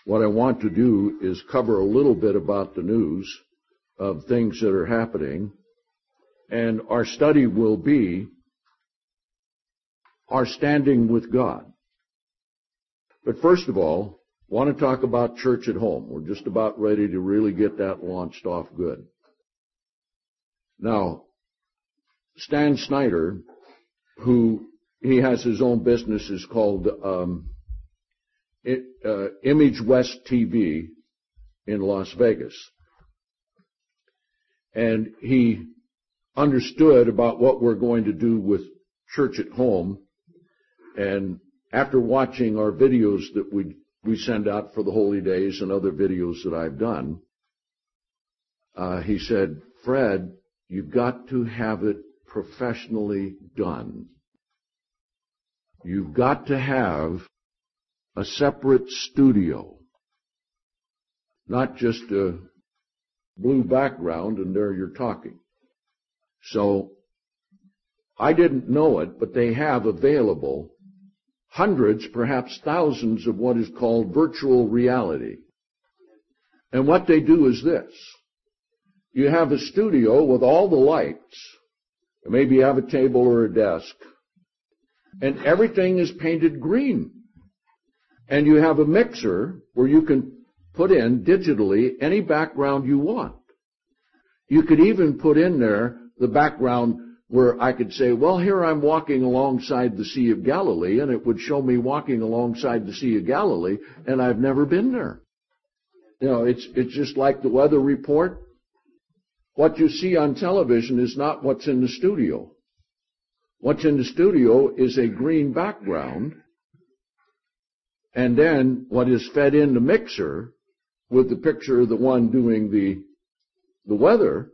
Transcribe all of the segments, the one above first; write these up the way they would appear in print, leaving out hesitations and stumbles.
what I want to do is cover a little bit about the news of things that are happening. And our study will be our standing with God. But first of all, I want to talk about church at home. We're just about ready to really get that launched off good. Now, Stan Snyder, he has his own business, is called Image West TV in Las Vegas. And he understood about what we're going to do with church at home. And after watching our videos that we send out for the Holy Days and other videos that I've done, he said, Fred, you've got to have it professionally done. You've got to have a separate studio, not just a blue background and there you're talking. So I didn't know it, but they have available hundreds, perhaps thousands of what is called virtual reality. And what they do is this. You have a studio with all the lights. Maybe you have a table or a desk. And everything is painted green. And you have a mixer where you can put in digitally any background you want. You could even put in there the background where I could say, well, here I'm walking alongside the Sea of Galilee, and it would show me walking alongside the Sea of Galilee, and I've never been there. You know, it's just like the weather report. What you see on television is not what's in the studio. What's in the studio is a green background, and then what is fed in the mixer with the picture of the one doing the weather,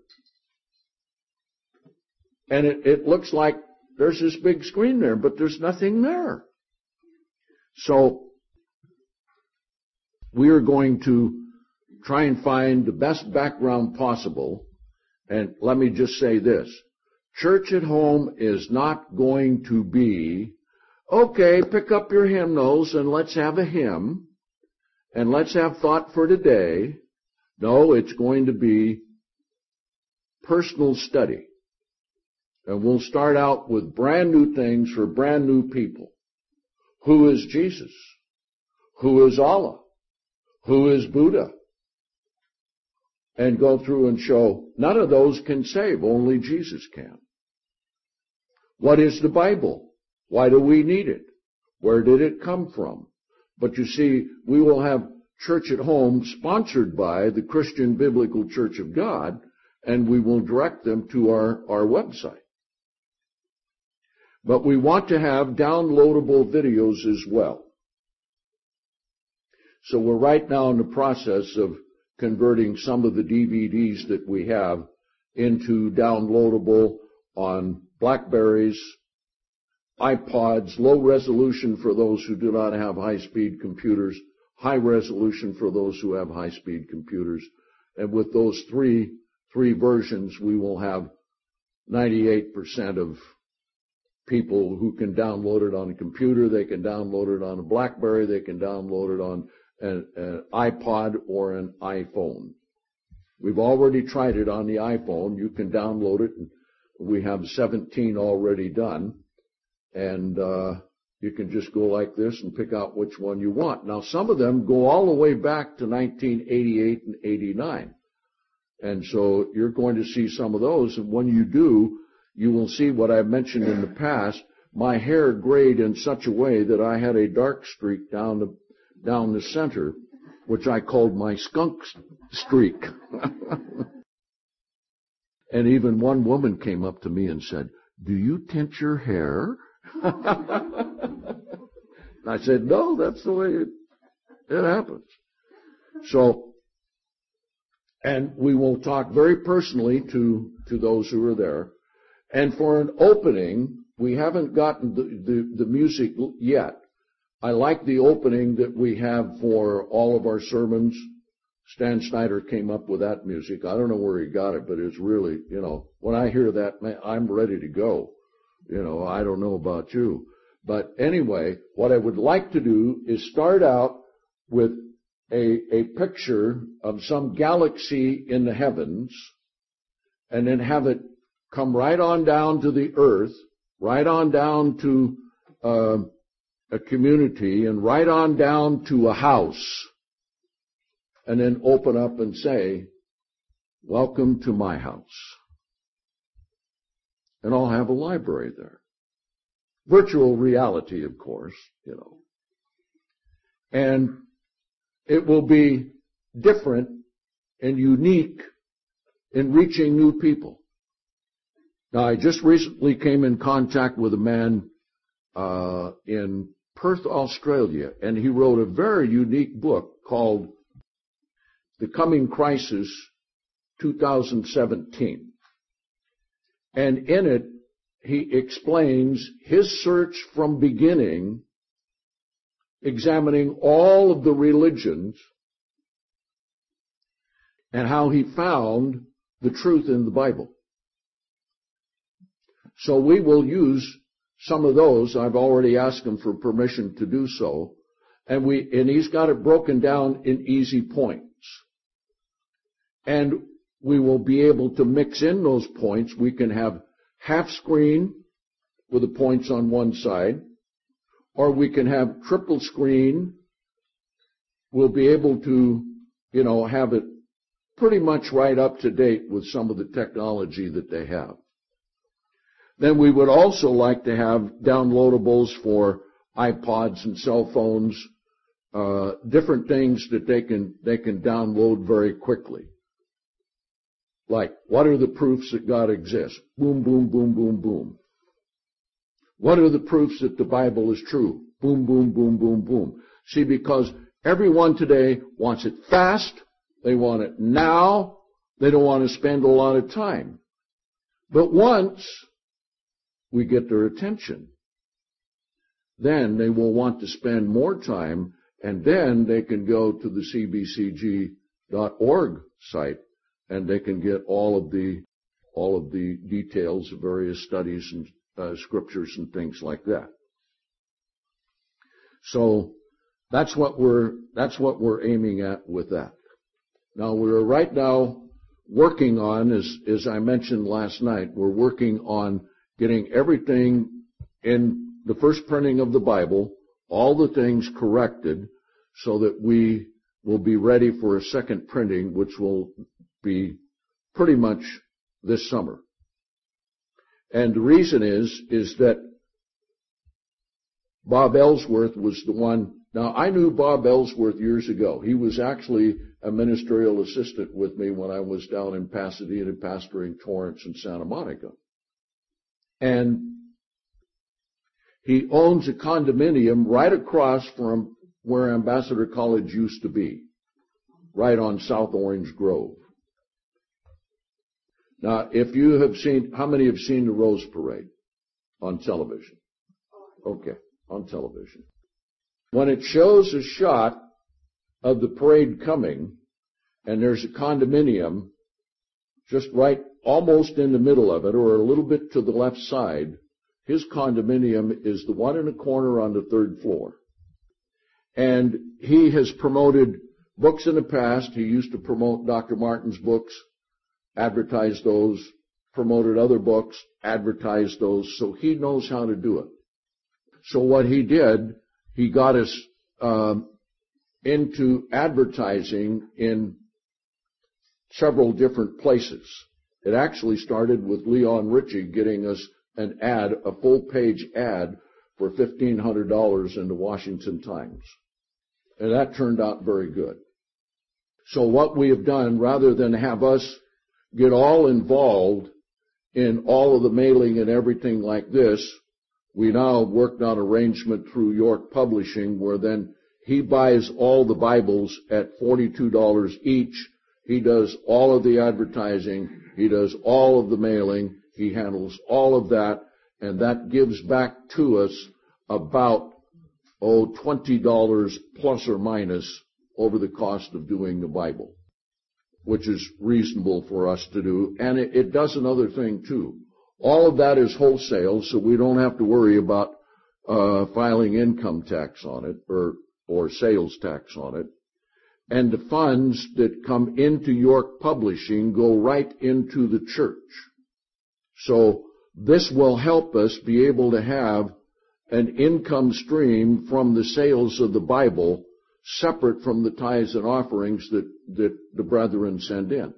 and it looks like there's this big screen there, but there's nothing there. So we are going to try and find the best background possible. And let me just say this. Church at home is not going to be, okay, pick up your hymnals and let's have a hymn and let's have thought for today. No, it's going to be personal study. And we'll start out with brand new things for brand new people. Who is Jesus? Who is Allah? Who is Buddha? And go through and show none of those can save, only Jesus can. What is the Bible? Why do we need it? Where did it come from? But you see, we will have Church at Home sponsored by the Christian Biblical Church of God, and we will direct them to our website. But we want to have downloadable videos as well. So we're right now in the process of converting some of the DVDs that we have into downloadable on Blackberries, iPods, low resolution for those who do not have high-speed computers, high resolution for those who have high-speed computers. And with those three versions, we will have 98% of people who can download it on a computer. They can download it on a BlackBerry. They can download it on an iPod or an iPhone. We've already tried it on the iPhone. You can download it. And we have 17 already done. And you can just go like this and pick out which one you want. Now, some of them go all the way back to 1988 and 89. And so you're going to see some of those. And when you do, you will see what I've mentioned in the past. My hair grayed in such a way that I had a dark streak down the center, which I called my skunk streak. And even one woman came up to me and said, "Do you tint your hair?" I said, "No, that's the way it happens." So, and we will talk very personally to those who are there. And for an opening, we haven't gotten the music yet. I like the opening that we have for all of our sermons. Stan Snyder came up with that music. I don't know where he got it, but it's really, when I hear that, man, I'm ready to go. I don't know about you. But anyway, what I would like to do is start out with a picture of some galaxy in the heavens and then have it come right on down to the earth, right on down to a community, and right on down to a house, and then open up and say, "Welcome to my house." And I'll have a library there. Virtual reality, of course, And it will be different and unique in reaching new people. Now, I just recently came in contact with a man in Perth, Australia, and he wrote a very unique book called The Coming Crisis 2017. And in it, he explains his search from beginning, examining all of the religions, and how he found the truth in the Bible. So we will use some of those. I've already asked him for permission to do so. And he's got it broken down in easy points. And we will be able to mix in those points. We can have half screen with the points on one side, or we can have triple screen. We'll be able to, have it pretty much right up to date with some of the technology that they have. Then we would also like to have downloadables for iPods and cell phones, different things that they can download very quickly. Like, what are the proofs that God exists? Boom, boom, boom, boom, boom. What are the proofs that the Bible is true? Boom, boom, boom, boom, boom. See, because everyone today wants it fast, they want it now, they don't want to spend a lot of time. But once we get their attention, then they will want to spend more time, and then they can go to the cbcg.org site, and they can get all of the details of various studies and scriptures and things like that. So that's what we're aiming at with that. Now we're right now working on, as I mentioned last night, we're working on getting everything in the first printing of the Bible, all the things corrected, so that we will be ready for a second printing, which will be pretty much this summer. And the reason is that Bob Ellsworth was the one. Now, I knew Bob Ellsworth years ago. He was actually a ministerial assistant with me when I was down in Pasadena pastoring Torrance and Santa Monica. And he owns a condominium right across from where Ambassador College used to be, right on South Orange Grove. Now, if you have seen, how many have seen the Rose Parade on television? Okay, on television. When it shows a shot of the parade coming, and there's a condominium just right almost in the middle of it, or a little bit to the left side, his condominium is the one in the corner on the third floor. And he has promoted books in the past. He used to promote Dr. Martin's books, advertised those, promoted other books, advertised those, so he knows how to do it. So what he did, he got us into advertising in several different places. It actually started with Leon Ritchie getting us an ad, a full-page ad for $1,500 in the Washington Times. And that turned out very good. So what we have done, rather than have us get all involved in all of the mailing and everything like this, we now worked on arrangement through York Publishing, where then he buys all the Bibles at $42 each. He does all of the advertising. He does all of the mailing. He handles all of that, and that gives back to us about $20 plus or minus over the cost of doing the Bible, which is reasonable for us to do. And it does another thing too. All of that is wholesale, so we don't have to worry about filing income tax on it or sales tax on it. and the funds that come into York Publishing go right into the church. So this will help us be able to have an income stream from the sales of the Bible separate from the tithes and offerings that the brethren send in.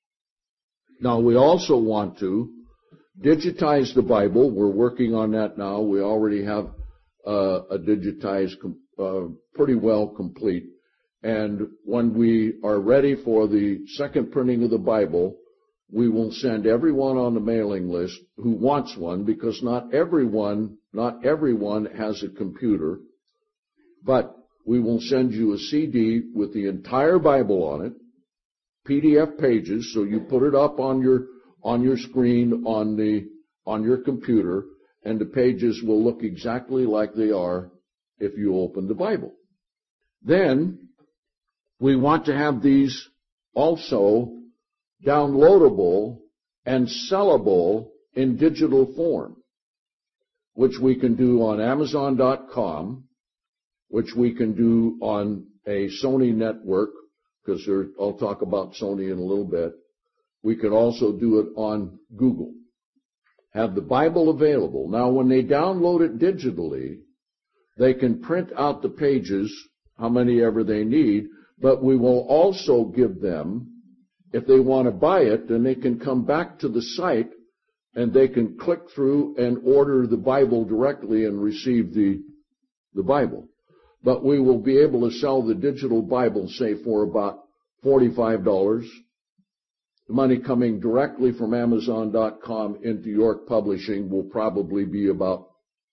Now, we also want to digitize the Bible. We're working on that now. We already have a digitized, pretty well complete. And when we are ready for the second printing of the Bible, we will send everyone on the mailing list who wants one, because not everyone has a computer, but we will send you a CD with the entire Bible on it, PDF pages, so you put it up on your screen on your computer, and the pages will look exactly like they are if you open the Bible. Then we want to have these also downloadable and sellable in digital form, which we can do on Amazon.com, which we can do on a Sony network, because I'll talk about Sony in a little bit. We could also do it on Google. Have the Bible available. Now, when they download it digitally, they can print out the pages, how many ever they need, but we will also give them, if they want to buy it, then they can come back to the site and they can click through and order the Bible directly and receive the Bible. But we will be able to sell the digital Bible, say, for about $45. The money coming directly from Amazon.com into York Publishing will probably be about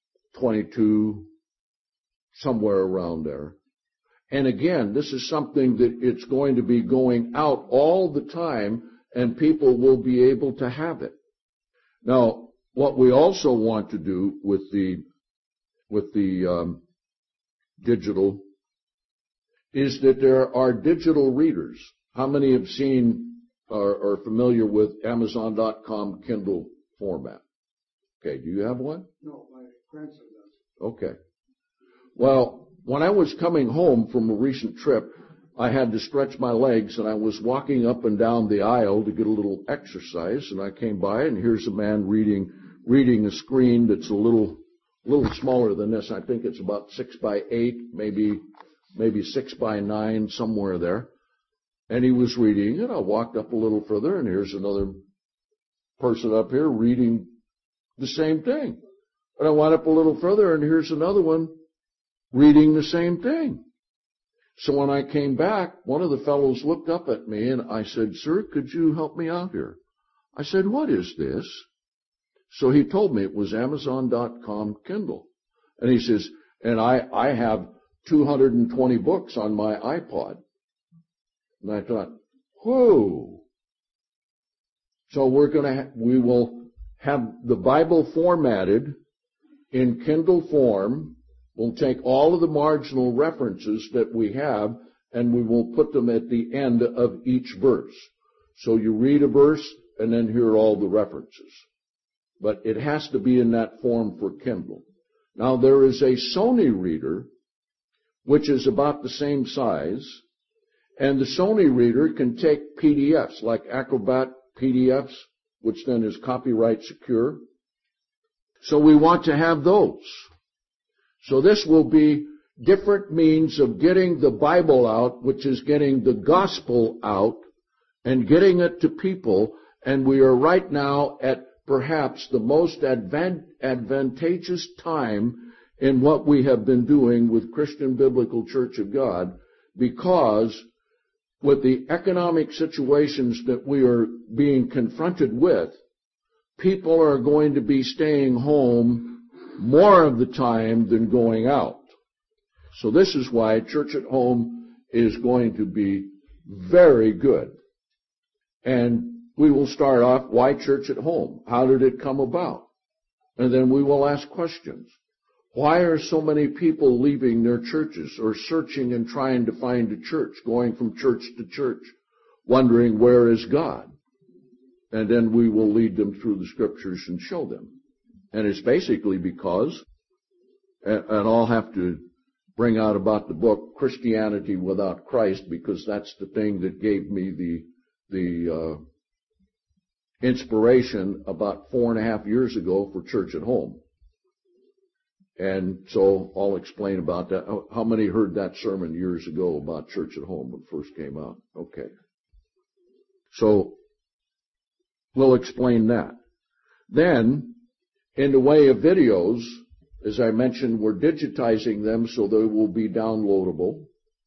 $22, somewhere around there. And again, this is something that it's going to be going out all the time, and people will be able to have it. Now, what we also want to do with the digital is that there are digital readers. How many have seen or are familiar with Amazon.com Kindle format? Okay, do you have one? No, my grandson does. Okay. Well, when I was coming home from a recent trip, I had to stretch my legs, and I was walking up and down the aisle to get a little exercise, and I came by, and here's a man reading a screen that's a little smaller than this. I think it's about 6 by 8, maybe 6 by 9, somewhere there. And he was reading it. I walked up a little further, and here's another person up here reading the same thing. And I went up a little further, and here's another one reading the same thing. So when I came back, one of the fellows looked up at me, and I said, "Sir, could you help me out here?" I said, "What is this?" So he told me it was Amazon.com Kindle. And he says, and I have 220 books on my iPod. And I thought, whoa. So we will have the Bible formatted in Kindle form. We'll take all of the marginal references that we have, and we will put them at the end of each verse. So you read a verse, and then here are all the references. But it has to be in that form for Kindle. Now, there is a Sony reader, which is about the same size, and the Sony reader can take PDFs, like Acrobat PDFs, which then is copyright secure. So we want to have those. So this will be different means of getting the Bible out, which is getting the gospel out and getting it to people. And we are right now at perhaps the most advantageous time in what we have been doing with Christian Biblical Church of God, because with the economic situations that we are being confronted with, people are going to be staying home more of the time than going out. So this is why Church at Home is going to be very good. And we will start off, why Church at Home? How did it come about? And then we will ask questions. Why are so many people leaving their churches or searching and trying to find a church, going from church to church, wondering where is God? And then we will lead them through the Scriptures and show them. And it's basically because, and I'll have to bring out about the book Christianity Without Christ, because that's the thing that gave me the inspiration about 4.5 years ago for Church at Home. And so I'll explain about that. How many heard that sermon years ago about Church at Home when it first came out? Okay. So we'll explain that. Then, in the way of videos, as I mentioned, we're digitizing them so they will be downloadable.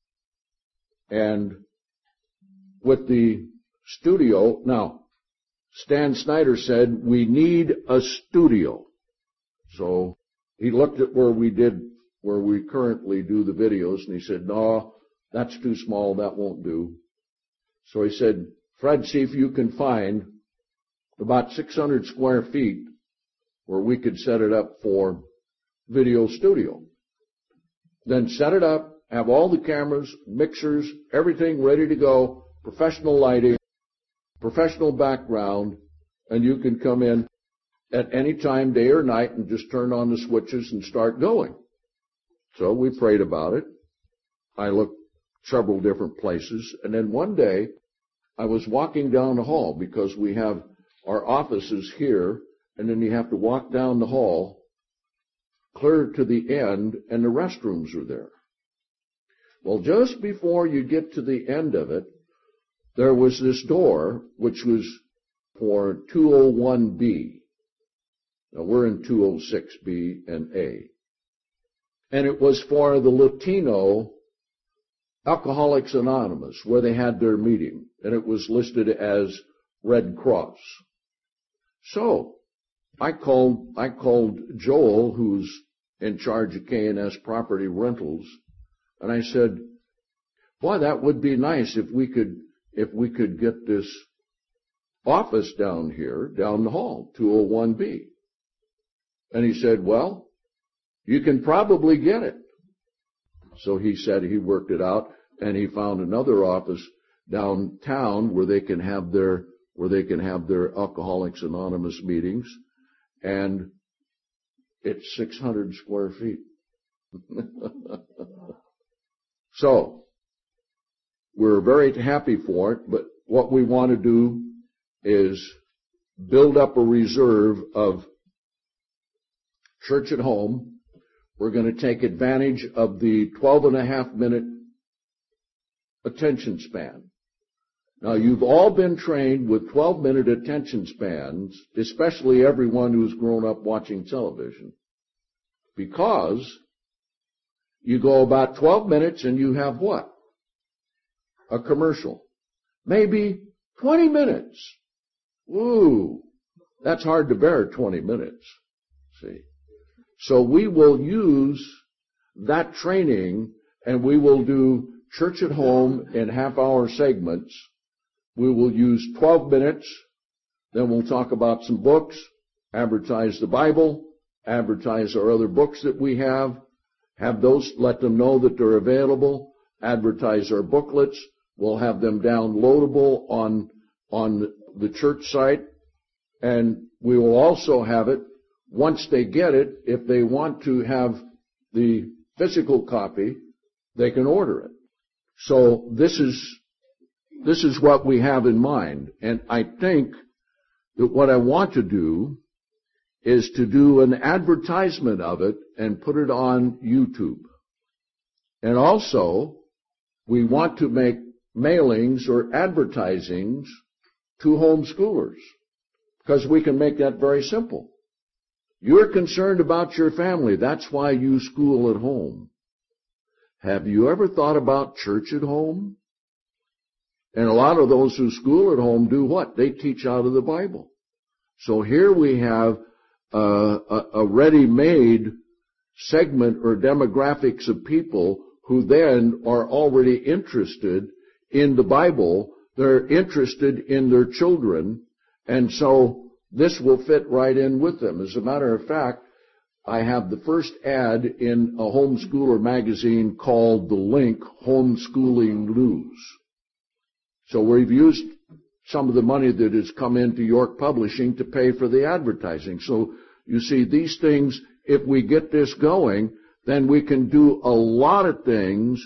And with the studio, now, Stan Snyder said, we need a studio. So he looked at where we currently do the videos, and he said, no, that's too small, that won't do. So he said, Fred, see if you can find about 600 square feet where we could set it up for video studio. Then set it up, have all the cameras, mixers, everything ready to go, professional lighting, professional background, and you can come in at any time, day or night, and just turn on the switches and start going. So we prayed about it. I looked several different places, and then one day I was walking down the hall, because we have our offices here, and then you have to walk down the hall clear to the end, and the restrooms are there. Well, just before you get to the end of it, there was this door, which was for 201B. Now, we're in 206B and A. And it was for the Latino Alcoholics Anonymous, where they had their meeting. And it was listed as Red Cross. So, I called Joel, who's in charge of K&S Property Rentals, and I said, boy, that would be nice if we could get this office down here, down the hall, 201B. And he said, well, you can probably get it. So he said he worked it out, and he found another office downtown where they can have their Alcoholics Anonymous meetings, and it's 600 square feet. So, we're very happy for it, but what we want to do is build up a reserve of Church at Home. We're going to take advantage of the 12.5-minute attention span. Now, you've all been trained with 12-minute attention spans, especially everyone who's grown up watching television, because you go about 12 minutes and you have what? A commercial. Maybe 20 minutes. Ooh, that's hard to bear, 20 minutes. See? So we will use that training, and we will do Church at Home in half-hour segments. We will use 12 minutes, then we'll talk about some books, advertise the Bible, advertise our other books that we have those, let them know that they're available, advertise our booklets. We'll have them downloadable on the church site, and we will also have it, once they get it, if they want to have the physical copy, they can order it. So this is what we have in mind. And I think that what I want to do is to do an advertisement of it and put it on YouTube. And also, we want to make mailings or advertisings to homeschoolers, because we can make that very simple. You're concerned about your family. That's why you school at home. Have you ever thought about Church at Home? And a lot of those who school at home do what? They teach out of the Bible. So here we have a ready-made segment or demographics of people who then are already interested in the Bible. They're interested in their children, and so this will fit right in with them. As a matter of fact, I have the first ad in a homeschooler magazine called The Link Homeschooling News. So we've used some of the money that has come into York Publishing to pay for the advertising. So you see, these things, if we get this going, then we can do a lot of things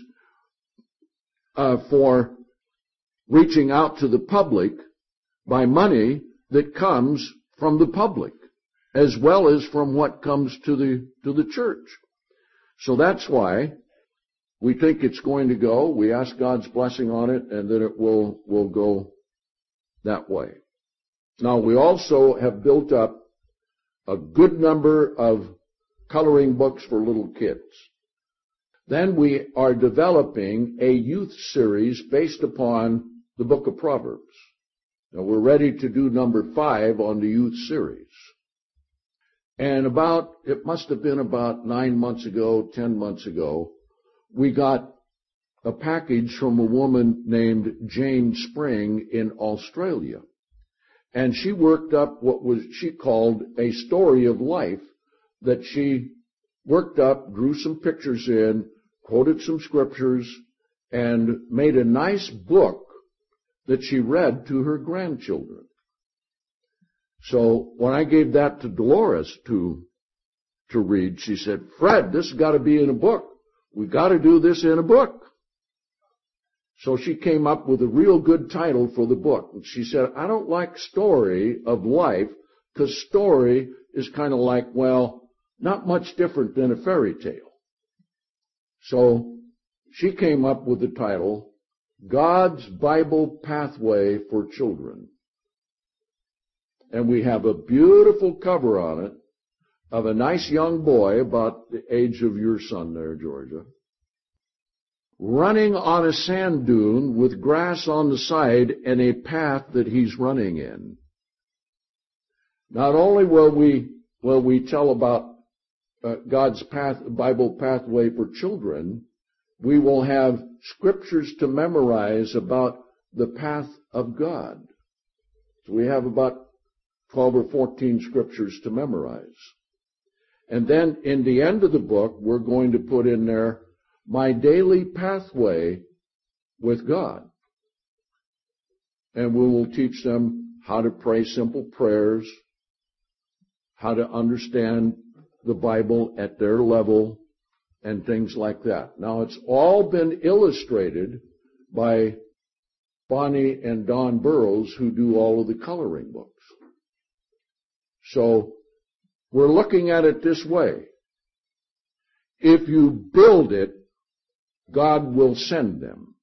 for reaching out to the public by money that comes from the public, as well as from what comes to the church. So that's why we think it's going to go. We ask God's blessing on it, and that it will go that way. Now, we also have built up a good number of coloring books for little kids. Then we are developing a youth series based upon the book of Proverbs. Now, we're ready to do number 5 on the youth series. And it must have been about 9 months ago, 10 months ago, we got a package from a woman named Jane Spring in Australia. And she worked up what she called a story of life that she worked up, drew some pictures in, quoted some scriptures, and made a nice book that she read to her grandchildren. So when I gave that to Dolores to read, she said, "Fred, this has got to be in a book. We got to do this in a book." So she came up with a real good title for the book. And she said, "I don't like story of life, because story is kind of like, well, not much different than a fairy tale." So she came up with the title, God's Bible Pathway for Children. And we have a beautiful cover on it of a nice young boy about the age of your son there, Georgia, running on a sand dune with grass on the side and a path that he's running in. Not only will we tell about God's Bible pathway for children, we will have scriptures to memorize about the path of God. So we have about 12 or 14 scriptures to memorize. And then in the end of the book, we're going to put in there, my daily pathway with God. And we will teach them how to pray simple prayers, how to understand the Bible at their level, and things like that. Now, it's all been illustrated by Bonnie and Don Burrows, who do all of the coloring books. So we're looking at it this way. If you build it, God will send them.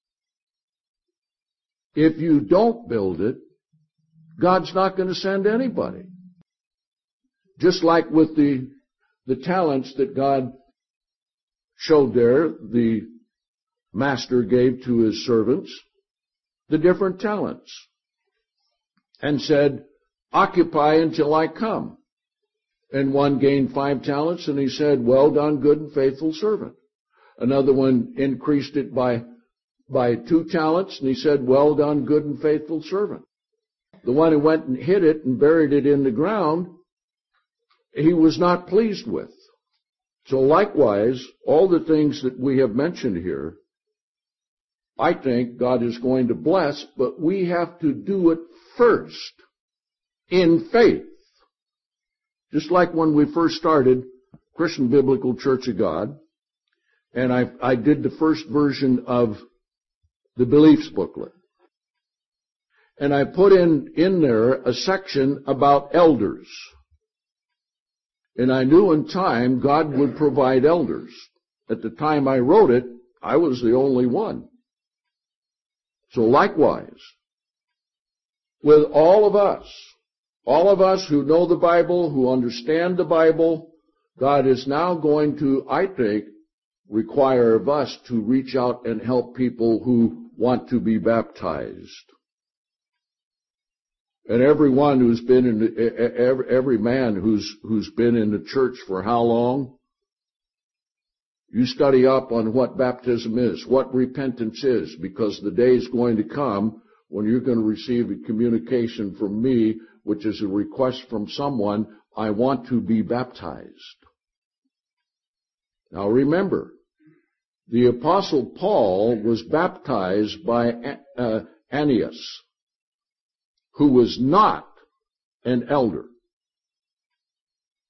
If you don't build it, God's not going to send anybody. Just like with the talents that God showed there, the master gave to his servants the different talents and said, occupy until I come. And one gained 5 talents, and he said, well done, good and faithful servant. Another one increased it by 2 talents, and he said, well done, good and faithful servant. The one who went and hid it and buried it in the ground, he was not pleased with. So likewise, all the things that we have mentioned here, I think God is going to bless, but we have to do it first in faith. Just like when we first started Christian Biblical Church of God, and I did the first version of the Beliefs booklet. And I put in there a section about elders. And I knew in time God would provide elders. At the time I wrote it, I was the only one. So likewise, with all of us who know the Bible, who understand the Bible, God is now going to, I think, require of us to reach out and help people who want to be baptized. And everyone who's been in every man who's been in the church for how long? You study up on what baptism is, what repentance is, because the day is going to come when you're going to receive a communication from me, which is a request from someone, I want to be baptized. Now remember, the Apostle Paul was baptized by Aeneas, who was not an elder.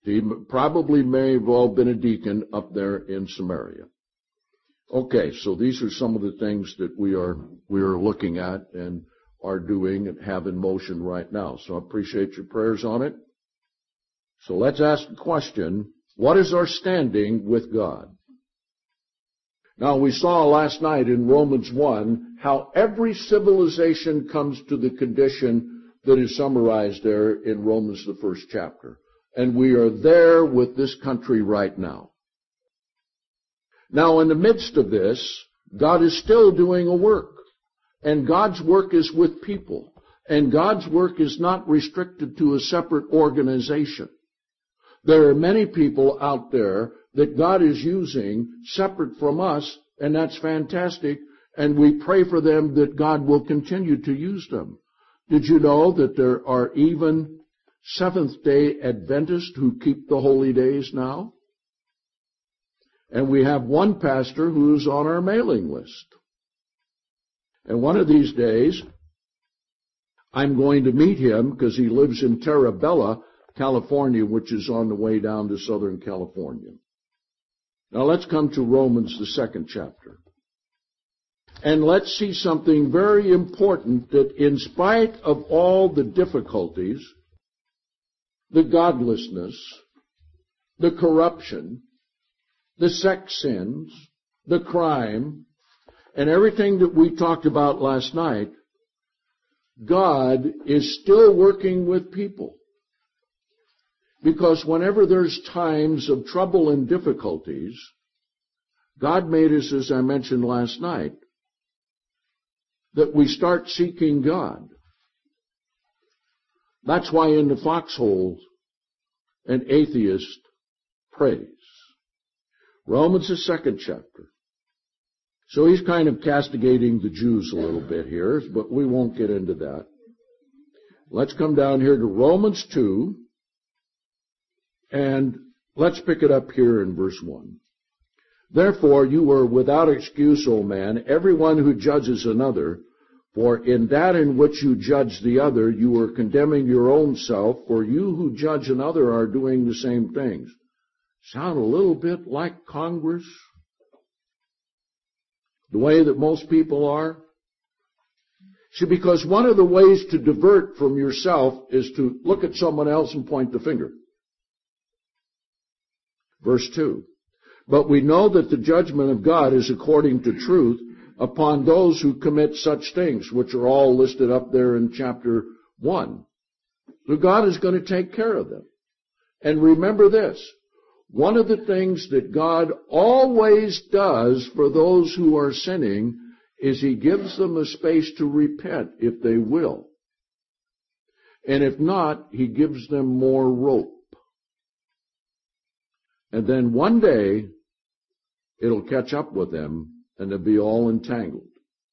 He probably may have all been a deacon up there in Samaria. Okay, so these are some of the things that we are looking at and are doing and have in motion right now. So I appreciate your prayers on it. So let's ask the question, what is our standing with God? Now, we saw last night in Romans 1 how every civilization comes to the condition that is summarized there in Romans, the first chapter. And we are there with this country right now. Now, in the midst of this, God is still doing a work. And God's work is with people. And God's work is not restricted to a separate organization. There are many people out there that God is using separate from us, and that's fantastic, and we pray for them that God will continue to use them. Did you know that there are even Seventh-day Adventists who keep the holy days now? And we have one pastor who's on our mailing list. And one of these days, I'm going to meet him because he lives in Terra Bella, California, which is on the way down to Southern California. Now let's come to Romans, the second chapter. And let's see something very important, that in spite of all the difficulties, the godlessness, the corruption, the sex sins, the crime, and everything that we talked about last night, God is still working with people. Because whenever there's times of trouble and difficulties, God made us, as I mentioned last night, that we start seeking God. That's why in the foxhole an atheist prays. Romans, the second chapter. So he's kind of castigating the Jews a little bit here, but we won't get into that. Let's come down here to Romans 2. And let's pick it up here in verse 1. Therefore you are without excuse, O man, everyone who judges another, for in that in which you judge the other, you are condemning your own self, for you who judge another are doing the same things. Sound a little bit like Congress? The way that most people are? See, because one of the ways to divert from yourself is to look at someone else and point the finger. Verse 2, but we know that the judgment of God is according to truth upon those who commit such things, which are all listed up there in chapter 1. So God is going to take care of them. And remember this, one of the things that God always does for those who are sinning is He gives them a space to repent if they will. And if not, He gives them more rope. And then one day, it'll catch up with them, and they'll be all entangled.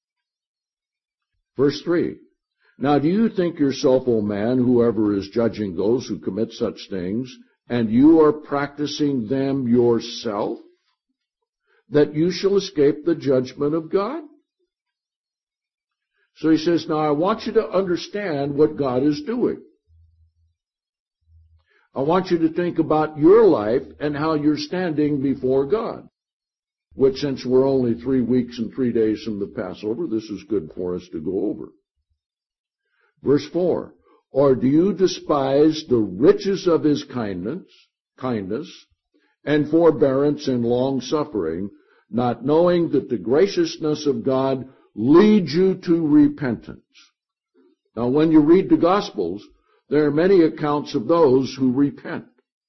Verse 3, now do you think yourself, O man, whoever is judging those who commit such things, and you are practicing them yourself, that you shall escape the judgment of God? So he says, now I want you to understand what God is doing. I want you to think about your life and how you're standing before God. Which, since we're only 3 weeks and 3 days from the Passover, this is good for us to go over. Verse 4, or do you despise the riches of His kindness, and forbearance and long-suffering, not knowing that the graciousness of God leads you to repentance? Now, when you read the Gospels, there are many accounts of those who repent.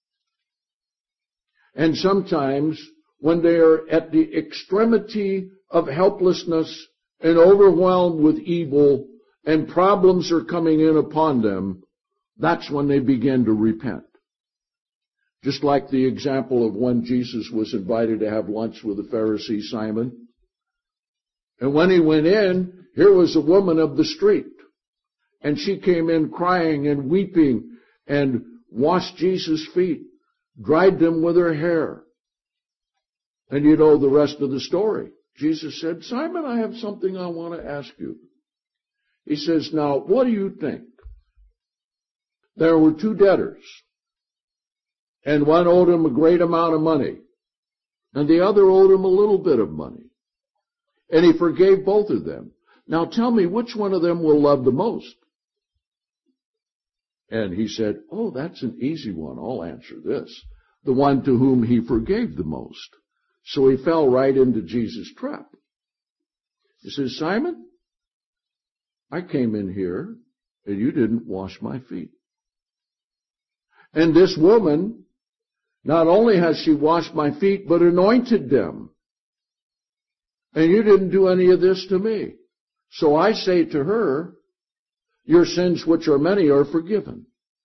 And sometimes, when they are at the extremity of helplessness and overwhelmed with evil, and problems are coming in upon them, that's when they begin to repent. Just like the example of when Jesus was invited to have lunch with the Pharisee Simon. And when he went in, here was a woman of the street. And she came in crying and weeping and washed Jesus' feet, dried them with her hair. And you know the rest of the story. Jesus said, Simon, I have something I want to ask you. He says, now, what do you think? There were 2 debtors. And one owed him a great amount of money, and the other owed him a little bit of money. And he forgave both of them. Now tell me, which one of them will love the most? And he said, oh, that's an easy one. I'll answer this. The one to whom he forgave the most. So he fell right into Jesus' trap. He says, Simon, I came in here and you didn't wash my feet. And this woman, not only has she washed my feet, but anointed them. And you didn't do any of this to me. So I say to her, your sins, which are many, are forgiven.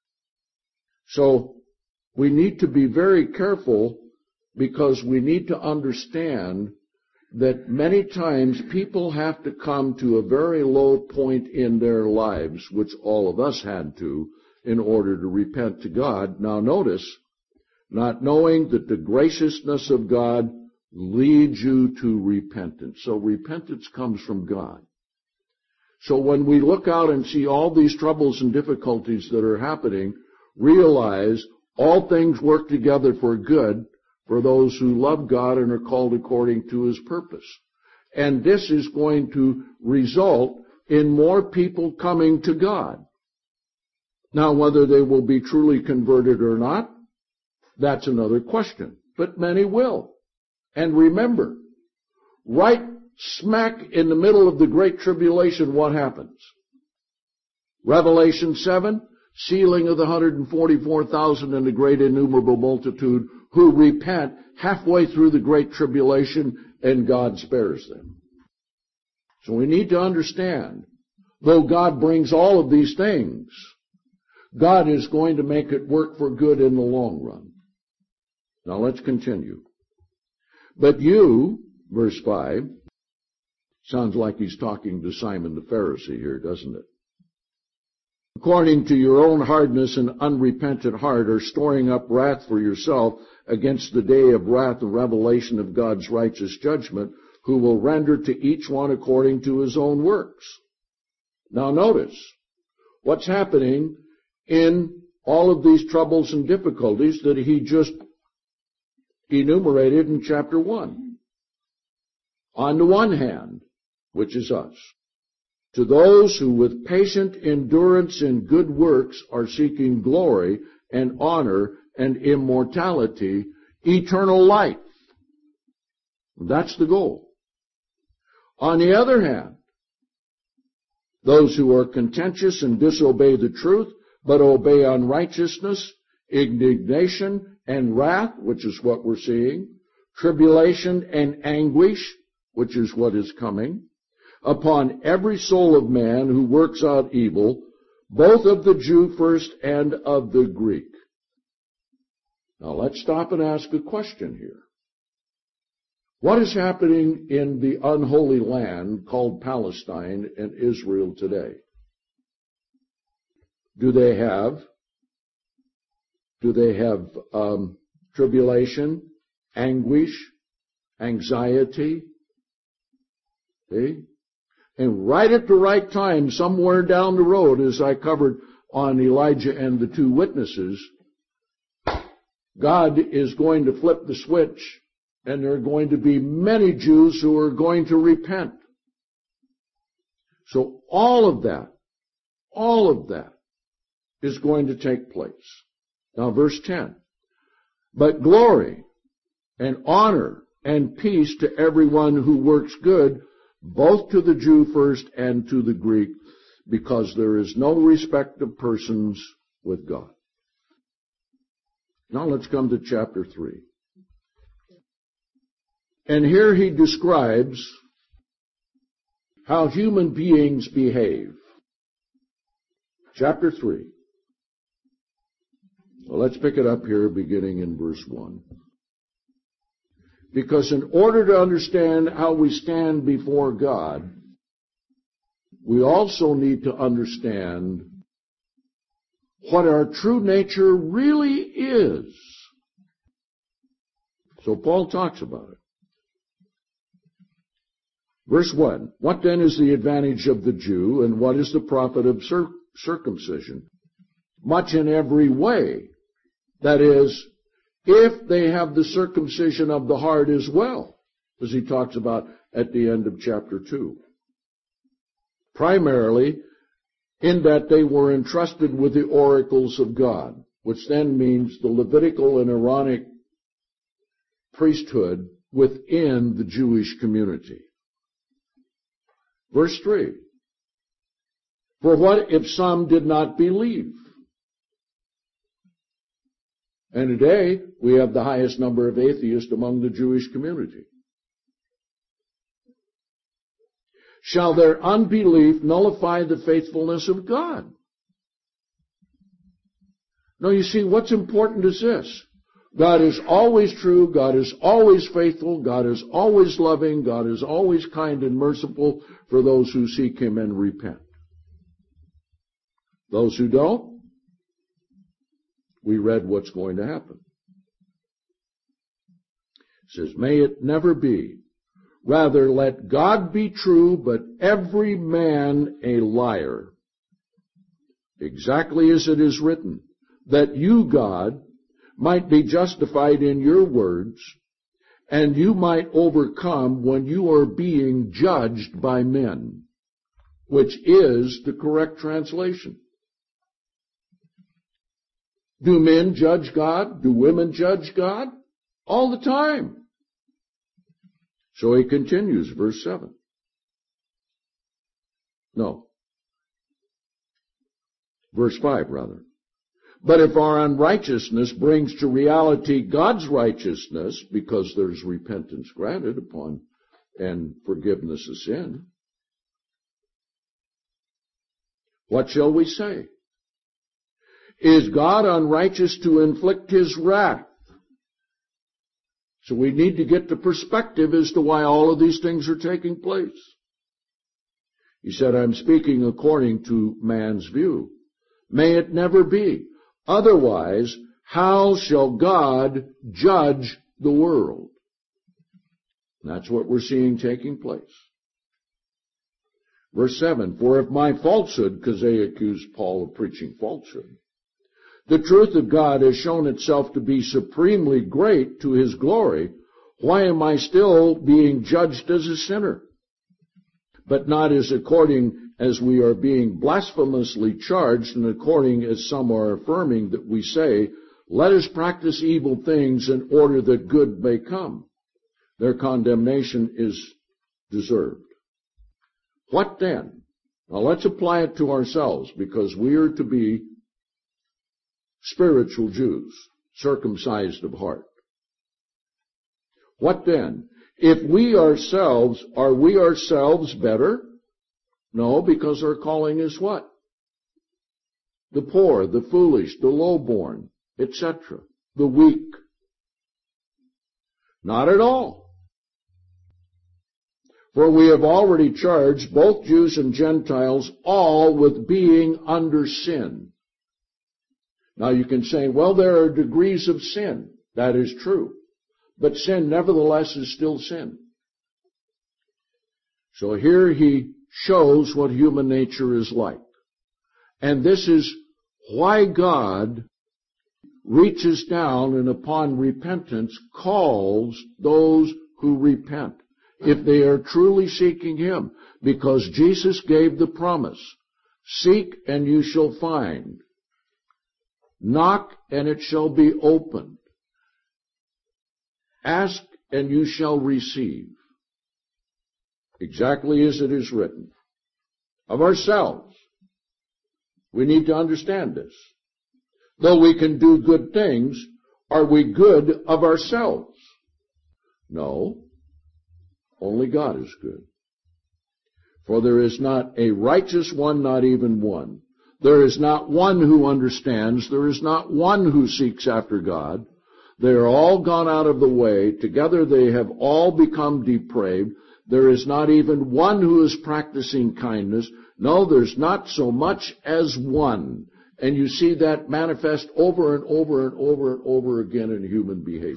So we need to be very careful, because we need to understand that many times people have to come to a very low point in their lives, which all of us had to, in order to repent to God. Now notice, not knowing that the graciousness of God leads you to repentance. So repentance comes from God. So when we look out and see all these troubles and difficulties that are happening, realize all things work together for good for those who love God and are called according to His purpose. And this is going to result in more people coming to God. Now, whether they will be truly converted or not, that's another question. But many will. And remember, right smack in the middle of the Great Tribulation, what happens? Revelation 7, sealing of the 144,000 and the great innumerable multitude who repent halfway through the Great Tribulation, and God spares them. So we need to understand, though God brings all of these things, God is going to make it work for good in the long run. Now let's continue. But you, verse 5, sounds like he's talking to Simon the Pharisee here, doesn't it? According to your own hardness and unrepentant heart, are storing up wrath for yourself against the day of wrath and revelation of God's righteous judgment, who will render to each one according to his own works. Now notice what's happening in all of these troubles and difficulties that he just enumerated in chapter 1. On the one hand, which is us, to those who with patient endurance and good works are seeking glory and honor and immortality, eternal life. That's the goal. On the other hand, those who are contentious and disobey the truth, but obey unrighteousness, indignation, and wrath, which is what we're seeing, tribulation and anguish, which is what is coming, upon every soul of man who works out evil, both of the Jew first and of the Greek. Now let's stop and ask a question here. What is happening in the unholy land called Palestine and Israel today? Do they have tribulation, anguish, anxiety? See? And right at the right time, somewhere down the road, as I covered on Elijah and the two witnesses, God is going to flip the switch, and there are going to be many Jews who are going to repent. So all of that is going to take place. Now verse 10. But glory and honor and peace to everyone who works good, both to the Jew first and to the Greek, because there is no respect of persons with God. Now let's come to chapter 3. And here he describes how human beings behave. Chapter 3. Well, let's pick it up here beginning in verse 1. Because in order to understand how we stand before God, we also need to understand what our true nature really is. So Paul talks about it. Verse 1, what then is the advantage of the Jew, and what is the profit of circumcision? Much in every way. That is, if they have the circumcision of the heart as well, as he talks about at the end of chapter 2. Primarily, in that they were entrusted with the oracles of God, which then means the Levitical and Aaronic priesthood within the Jewish community. Verse 3. For what if some did not believe? And today, we have the highest number of atheists among the Jewish community. Shall their unbelief nullify the faithfulness of God? No, you see, what's important is this. God is always true, God is always faithful, God is always loving, God is always kind and merciful for those who seek Him and repent. Those who don't, we read what's going to happen. It says, may it never be. Rather, let God be true, but every man a liar. Exactly as it is written, that you, God, might be justified in your words, and you might overcome when you are being judged by men, which is the correct translation. Do men judge God? Do women judge God? All the time. So he continues, verse 7. No. Verse 5, rather. But if our unrighteousness brings to reality God's righteousness, because there's repentance granted upon and forgiveness of sin, what shall we say? Is God unrighteous to inflict His wrath? So we need to get the perspective as to why all of these things are taking place. He said, I'm speaking according to man's view. May it never be. Otherwise, how shall God judge the world? And that's what we're seeing taking place. Verse 7, for if my falsehood, because they accused Paul of preaching falsehood, the truth of God has shown itself to be supremely great to His glory, why am I still being judged as a sinner? But not as according as we are being blasphemously charged, and according as some are affirming that we say, let us practice evil things in order that good may come. Their condemnation is deserved. What then? Now let's apply it to ourselves, because we are to be spiritual Jews, circumcised of heart. What then? If we ourselves, are we ourselves better? No, because our calling is what? The poor, the foolish, the lowborn, etc., the weak. Not at all. For we have already charged both Jews and Gentiles all with being under sin. Now you can say, well, there are degrees of sin. That is true. But sin, nevertheless, is still sin. So here he shows what human nature is like. And this is why God reaches down and upon repentance calls those who repent, if they are truly seeking Him. Because Jesus gave the promise, seek and you shall find. Knock, and it shall be opened. Ask, and you shall receive. Exactly as it is written. Of ourselves. We need to understand this. Though we can do good things, are we good of ourselves? No. Only God is good. For there is not a righteous one, not even one. There is not one who understands. There is not one who seeks after God. They are all gone out of the way. Together they have all become depraved. There is not even one who is practicing kindness. No, there's not so much as one. And you see that manifest over and over and over and over again in human behavior.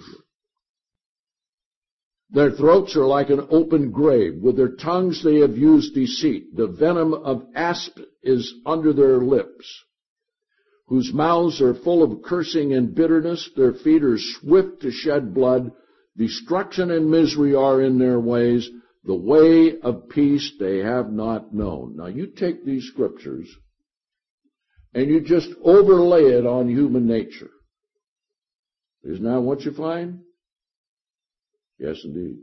Their throats are like an open grave. With their tongues they have used deceit. The venom of asp is under their lips. whose mouths are full of cursing and bitterness, their feet are swift to shed blood, destruction and misery are in their ways, the way of peace they have not known. Now you take these scriptures and you just overlay it on human nature. Isn't that what you find? Yes, indeed.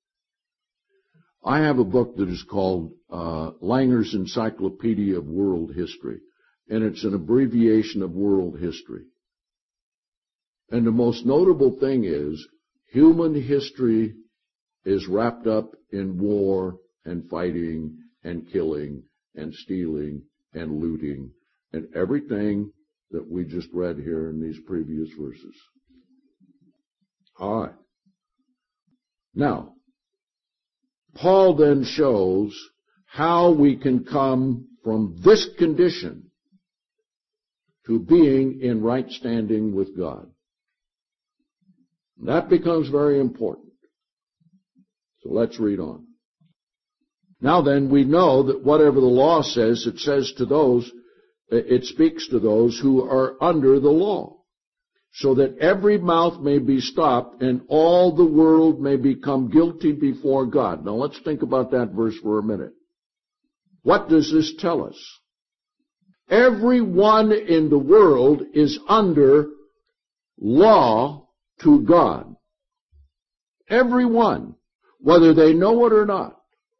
I have a book that is called Langer's Encyclopedia of World History, and it's an abbreviation of world history. And the most notable thing is, human history is wrapped up in war and fighting and killing and stealing and looting and everything that we just read here in these previous verses. All right. Now, Paul then shows how we can come from this condition to being in right standing with God. That becomes very important. So let's read on. Now then, we know that whatever the law says, it speaks to those who are under the law, so that every mouth may be stopped and all the world may become guilty before God. Now let's think about that verse for a minute. What does this tell us? Everyone in the world is under law to God. Everyone, whether they know it or not.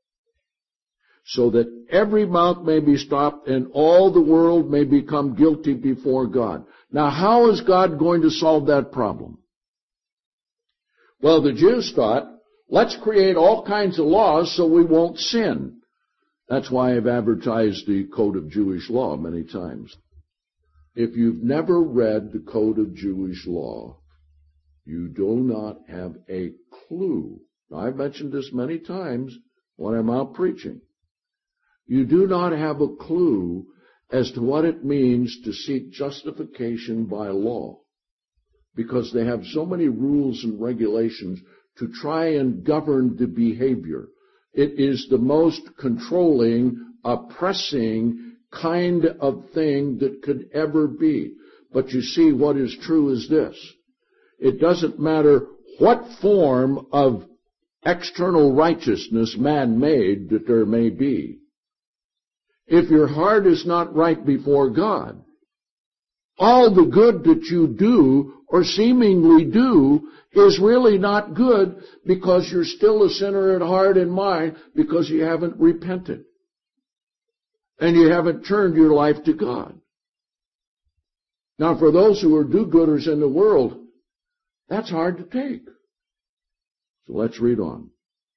So that every mouth may be stopped and all the world may become guilty before God. Now, how is God going to solve that problem? Well, the Jews thought, let's create all kinds of laws so we won't sin. That's why I've advertised the Code of Jewish Law many times. If you've never read the Code of Jewish Law, you do not have a clue. Now, I've mentioned this many times when I'm out preaching. You do not have a clue as to what it means to seek justification by law, because they have so many rules and regulations to try and govern the behavior. It is the most controlling, oppressing kind of thing that could ever be. But you see, what is true is this. It doesn't matter what form of external righteousness man-made that there may be. If your heart is not right before God, all the good that you do or seemingly do is really not good, because you're still a sinner at heart and mind, because you haven't repented and you haven't turned your life to God. Now, for those who are do-gooders in the world, that's hard to take. So let's read on.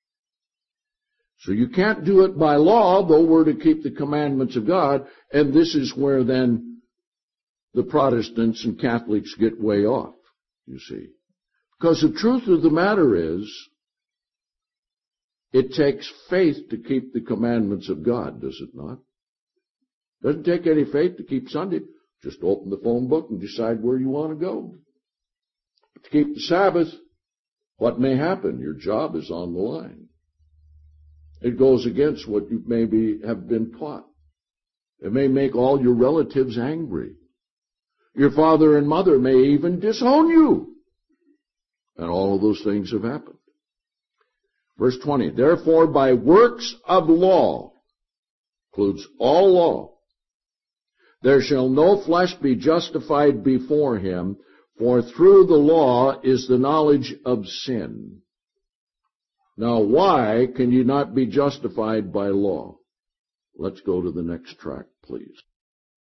So you can't do it by law, though we're to keep the commandments of God, and this is where then the Protestants and Catholics get way off, you see. Because the truth of the matter is, it takes faith to keep the commandments of God, does it not? It doesn't take any faith to keep Sunday. Just open the phone book and decide where you want to go. But to keep the Sabbath, what may happen? Your job is on the line. It goes against what you maybe have been taught. It may make all your relatives angry. Your father and mother may even disown you. And all of those things have happened. Verse 20, therefore by works of law, includes all law, there shall no flesh be justified before him, for through the law is the knowledge of sin. Now, why can you not be justified by law? Let's go to the next track, please.